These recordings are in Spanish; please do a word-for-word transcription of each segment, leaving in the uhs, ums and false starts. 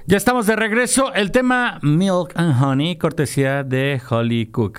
Ya estamos de regreso. El tema Milk and Honey, cortesía de Holly Cook,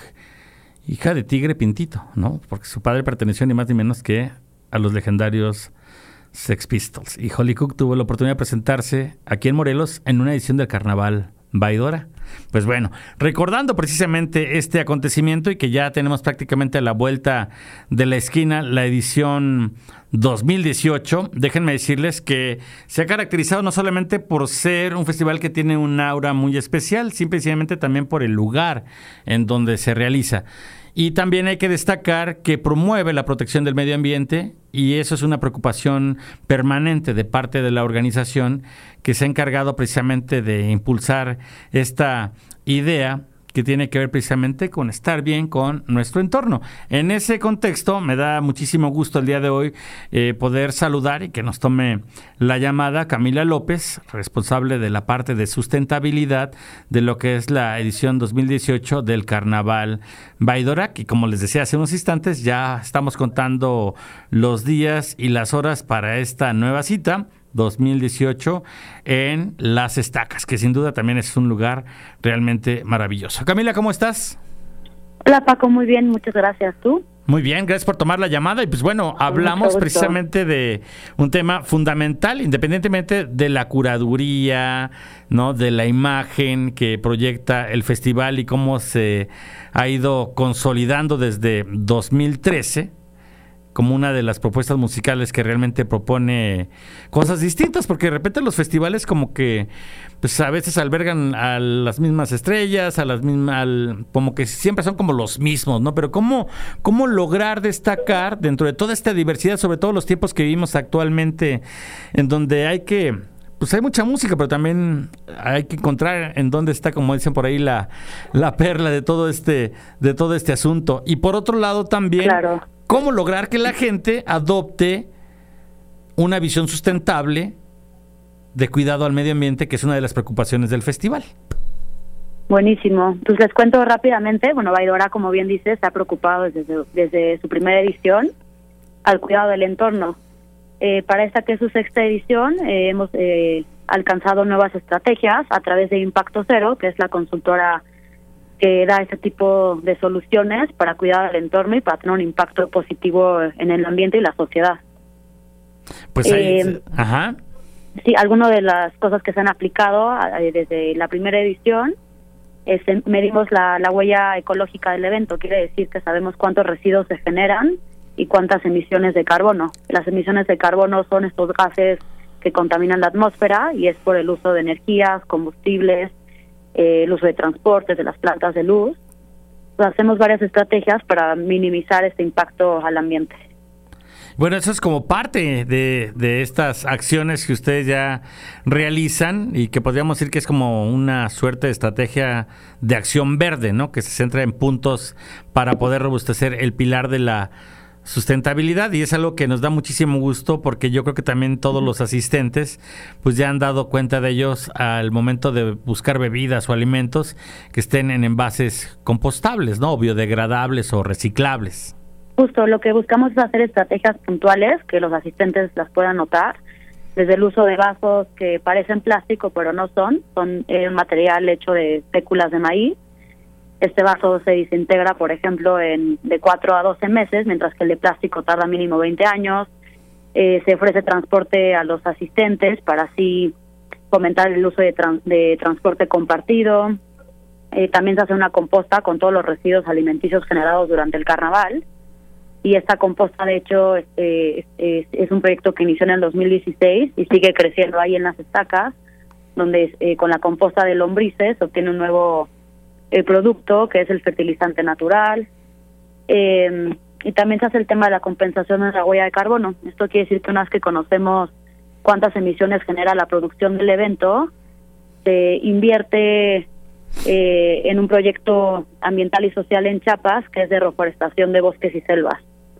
hija de Tigre Pintito, ¿no? Porque su padre perteneció ni más ni menos que a los legendarios Sex Pistols. Y Holly Cook tuvo la oportunidad de presentarse aquí en Morelos en una edición del Carnaval Baidora. Pues bueno, recordando precisamente este acontecimiento y que ya tenemos prácticamente a la vuelta de la esquina la edición dos mil dieciocho, déjenme decirles que se ha caracterizado no solamente por ser un festival que tiene un aura muy especial, simplemente también por el lugar en donde se realiza. Y también hay que destacar que promueve la protección del medio ambiente y eso es una preocupación permanente de parte de la organización que se ha encargado precisamente de impulsar esta idea que tiene que ver precisamente con estar bien con nuestro entorno. En ese contexto, me da muchísimo gusto el día de hoy eh, poder saludar y que nos tome la llamada Camila López, responsable de la parte de sustentabilidad de lo que es la edición dos mil dieciocho del Carnaval Baidora, que como les decía hace unos instantes, ya estamos contando los días y las horas para esta nueva cita dos mil dieciocho en Las Estacas, que sin duda también es un lugar realmente maravilloso. Camila, ¿cómo estás? Hola Paco, muy bien, muchas gracias. ¿Tú? Muy bien, gracias por tomar la llamada y pues bueno, hablamos precisamente de un tema fundamental, independientemente de la curaduría, ¿no? De la imagen que proyecta el festival y cómo se ha ido consolidando desde dos mil trece como una de las propuestas musicales que realmente propone cosas distintas, porque de repente los festivales como que pues a veces albergan a las mismas estrellas, a las mismas, al, como que siempre son como los mismos, ¿no? Pero cómo, cómo lograr destacar dentro de toda esta diversidad, sobre todo los tiempos que vivimos actualmente, en donde hay que, pues hay mucha música, pero también hay que encontrar en dónde está, como dicen por ahí, la, la perla de todo este, de todo este asunto. Y por otro lado también, claro, ¿cómo lograr que la gente adopte una visión sustentable de cuidado al medio ambiente, que es una de las preocupaciones del festival? Buenísimo. Pues les cuento rápidamente. Bueno, Baidora, como bien dices, se ha preocupado desde, desde su primera edición al cuidado del entorno. Eh, para esta, que es su sexta edición, eh, hemos eh, alcanzado nuevas estrategias a través de Impacto Cero, que es la consultora que da ese tipo de soluciones para cuidar del entorno y para tener un impacto positivo en el ambiente y la sociedad. Pues ahí, eh, ajá. Sí, algunas de las cosas que se han aplicado eh, desde la primera edición es medimos la, la huella ecológica del evento. Quiere decir que sabemos cuántos residuos se generan y cuántas emisiones de carbono. Las emisiones de carbono son estos gases que contaminan la atmósfera y es por el uso de energías, combustibles, eh, el uso de transportes, de las plantas de luz. Pues hacemos varias estrategias para minimizar este impacto al ambiente. Bueno, eso es como parte de, de estas acciones que ustedes ya realizan y que podríamos decir que es como una suerte de estrategia de acción verde, ¿no? Que se centra en puntos para poder robustecer el pilar de la sustentabilidad, y es algo que nos da muchísimo gusto porque yo creo que también todos los asistentes pues ya han dado cuenta de ellos al momento de buscar bebidas o alimentos que estén en envases compostables, ¿no? O biodegradables o reciclables. Justo, lo que buscamos es hacer estrategias puntuales que los asistentes las puedan notar, desde el uso de vasos que parecen plástico pero no son, son eh, un material hecho de féculas de maíz. Este vaso se desintegra, por ejemplo, en de cuatro a doce meses, mientras que el de plástico tarda mínimo veinte años. Eh, se ofrece transporte a los asistentes para así fomentar el uso de, trans, de transporte compartido. Eh, también se hace una composta con todos los residuos alimenticios generados durante el carnaval. Y esta composta, de hecho, eh, es, es, es un proyecto que inició en el dos mil dieciséis y sigue creciendo ahí en Las Estacas, donde eh, con la composta de lombrices se obtiene un nuevo eh, producto, que es el fertilizante natural. Eh, y también se hace el tema de la compensación de la huella de carbono. Esto quiere decir que una vez que conocemos cuántas emisiones genera la producción del evento, se invierte eh, en un proyecto ambiental y social en Chiapas, que es de reforestación de bosques y selvas.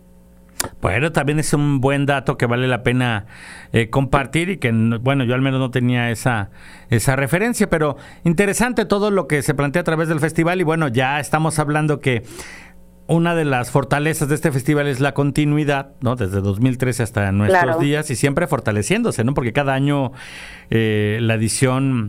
Bueno, también es un buen dato que vale la pena eh, compartir y que, bueno, yo al menos no tenía esa esa referencia, pero interesante todo lo que se plantea a través del festival y bueno, ya estamos hablando que una de las fortalezas de este festival es la continuidad, ¿no? Desde dos mil trece hasta nuestros Claro. días y siempre fortaleciéndose, ¿no? Porque cada año eh, la edición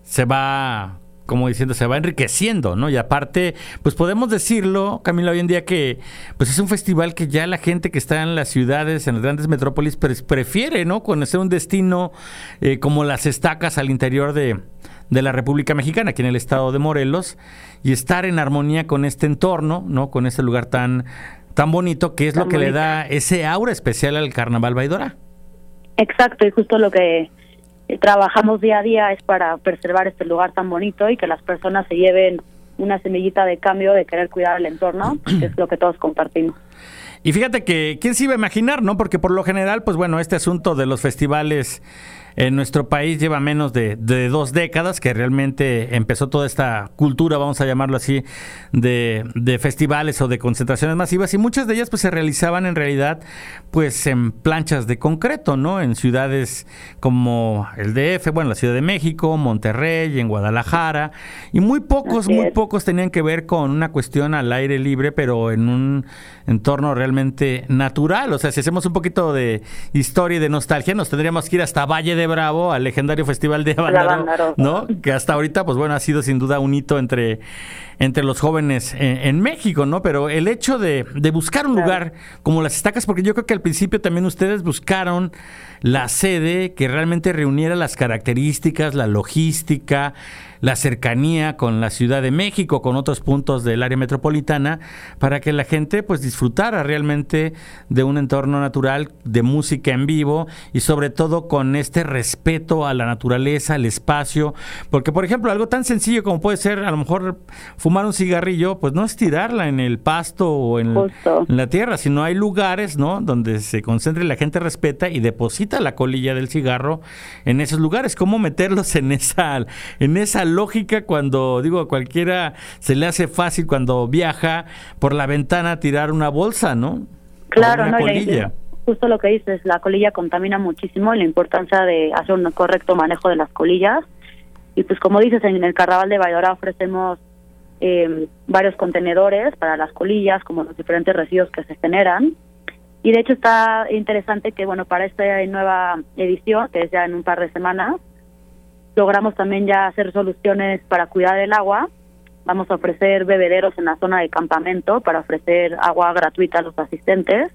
se va, como diciendo, se va enriqueciendo, ¿no? Y aparte, pues podemos decirlo, Camila, hoy en día que pues es un festival que ya la gente que está en las ciudades, en las grandes metrópolis, pues prefiere, ¿no? Conocer un destino eh, como las Estacas al interior de, de la República Mexicana, aquí en el estado de Morelos, y estar en armonía con este entorno, ¿no? Con este lugar tan, tan bonito, que es tan lo que bonito. Le da ese aura especial al Carnaval Baidora. Exacto, y justo lo que trabajamos día a día es para preservar este lugar tan bonito y que las personas se lleven una semillita de cambio de querer cuidar el entorno, que es lo que todos compartimos. Y fíjate que, ¿quién se iba a imaginar, no? Porque por lo general, pues bueno, este asunto de los festivales en nuestro país lleva menos de, de dos décadas que realmente empezó toda esta cultura, vamos a llamarlo así, de, de festivales o de concentraciones masivas, y muchas de ellas pues se realizaban en realidad pues en planchas de concreto, ¿no? En ciudades como el D F, bueno, la Ciudad de México, Monterrey, en Guadalajara, y muy pocos, muy pocos tenían que ver con una cuestión al aire libre, pero en un entorno realmente natural. O sea, si hacemos un poquito de historia y de nostalgia, nos tendríamos que ir hasta Valle de Bravo, al legendario Festival de Avándaro, ¿no? Que hasta ahorita, pues bueno, ha sido sin duda un hito entre, entre los jóvenes en, en México, ¿no? Pero el hecho de, de buscar un lugar como las Estacas, porque yo creo que al principio también ustedes buscaron la sede que realmente reuniera las características, la logística, la cercanía con la Ciudad de México, con otros puntos del área metropolitana, para que la gente pues disfrutara realmente de un entorno natural, de música en vivo y sobre todo con este respeto a la naturaleza, al espacio, porque por ejemplo algo tan sencillo como puede ser a lo mejor fumar un cigarrillo, pues no es tirarla en el pasto o en, en la tierra, sino hay lugares, ¿no? Donde se concentra y la gente respeta y deposita la colilla del cigarro en esos lugares. ¿Cómo meterlos en esa, en esa lógica cuando, digo, a cualquiera se le hace fácil cuando viaja por la ventana tirar una bolsa, ¿no? Claro, una no, colilla. Justo lo que dices, la colilla contamina muchísimo y la importancia de hacer un correcto manejo de las colillas. Y pues como dices, en el Carnaval de Baidora ofrecemos eh, varios contenedores para las colillas, como los diferentes residuos que se generan. Y de hecho está interesante que, bueno, para esta nueva edición, que es ya en un par de semanas, logramos también ya hacer soluciones para cuidar el agua. Vamos a ofrecer bebederos en la zona de campamento para ofrecer agua gratuita a los asistentes.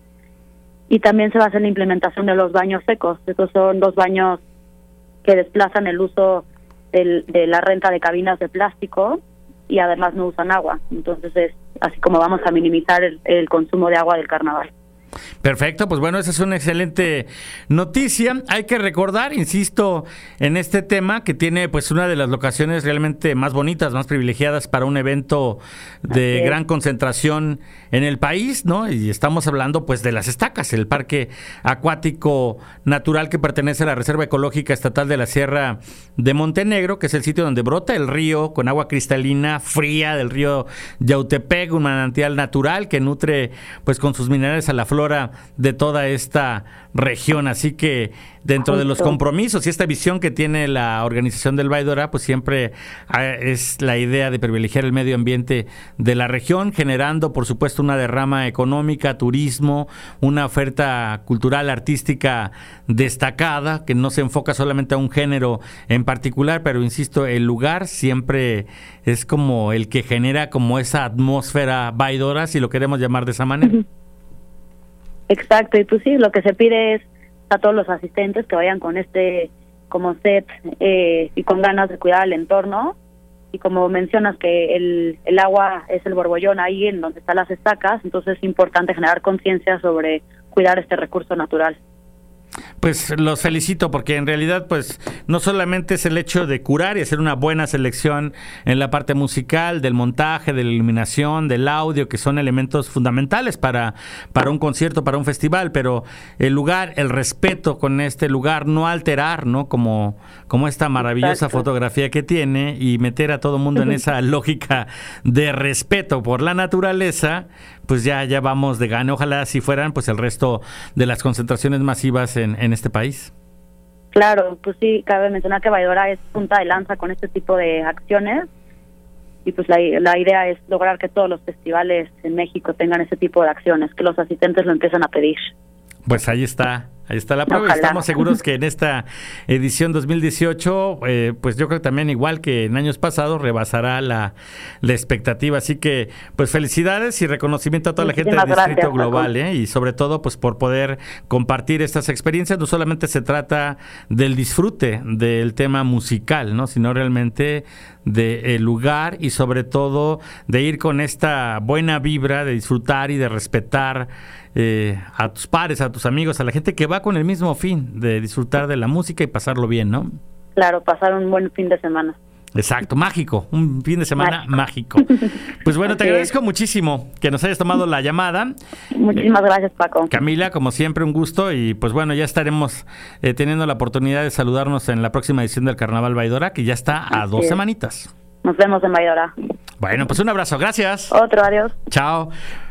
Y también se va a hacer la implementación de los baños secos. Estos son dos baños que desplazan el uso del, de la renta de cabinas de plástico y además no usan agua. Entonces es así como vamos a minimizar el, el consumo de agua del carnaval. Perfecto, pues bueno, esa es una excelente noticia. Hay que recordar, insisto, en este tema que tiene pues una de las locaciones realmente más bonitas, más privilegiadas para un evento de okay. gran concentración en el país, ¿no? Y estamos hablando pues de las Estacas, el parque acuático natural que pertenece a la Reserva Ecológica Estatal de la Sierra de Montenegro, que es el sitio donde brota el río con agua cristalina fría del río Yautepec, un manantial natural que nutre pues con sus minerales a la flora de toda esta región. Así que dentro de los compromisos y esta visión que tiene la organización del Baidora, pues siempre es la idea de privilegiar el medio ambiente de la región, generando por supuesto una derrama económica, turismo, una oferta cultural, artística destacada, que no se enfoca solamente a un género en particular, pero insisto, el lugar siempre es como el que genera como esa atmósfera Baidora, si lo queremos llamar de esa manera. Uh-huh. Exacto, y pues sí, lo que se pide es a todos los asistentes que vayan con este como set eh, y con ganas de cuidar el entorno. Y como mencionas que el, el agua es el borbollón ahí en donde están las estacas, entonces es importante generar conciencia sobre cuidar este recurso natural. Pues los felicito porque en realidad pues no solamente es el hecho de curar y hacer una buena selección en la parte musical, del montaje, de la iluminación, del audio, que son elementos fundamentales para, para un concierto, para un festival, pero el lugar, el respeto con este lugar, no alterar, ¿no? Como, como esta maravillosa Exacto. fotografía que tiene y meter a todo el mundo en esa lógica de respeto por la naturaleza, pues ya, ya vamos de gane. Ojalá si fueran pues el resto de las concentraciones masivas en, en este país. Claro, pues sí, cabe mencionar que Baidora es punta de lanza con este tipo de acciones y pues la, la idea es lograr que todos los festivales en México tengan ese tipo de acciones, que los asistentes lo empiezan a pedir. Pues ahí está. Ahí está la prueba. Y estamos seguros que en esta edición dos mil dieciocho, eh, pues yo creo que también igual que en años pasados, rebasará la, la expectativa. Así que, pues felicidades y reconocimiento a toda Muchísimas la gente del Distrito gracias, Global, ¿eh? Y sobre todo, pues por poder compartir estas experiencias. No solamente se trata del disfrute del tema musical, ¿no? Sino realmente del lugar y sobre todo de ir con esta buena vibra, de disfrutar y de respetar eh, a tus pares, a tus amigos, a la gente que va con el mismo fin, de disfrutar de la música y pasarlo bien, ¿no? Claro, pasar un buen fin de semana. Exacto, mágico, un fin de semana mágico. mágico. Pues bueno, te agradezco muchísimo que nos hayas tomado la llamada. Muchísimas gracias, Paco. Camila, como siempre, un gusto y pues bueno, ya estaremos eh, teniendo la oportunidad de saludarnos en la próxima edición del Carnaval Baidora, que ya está a Así dos es. semanitas. Nos vemos en Baidora. Bueno, pues un abrazo, gracias. Otro, adiós. Chao.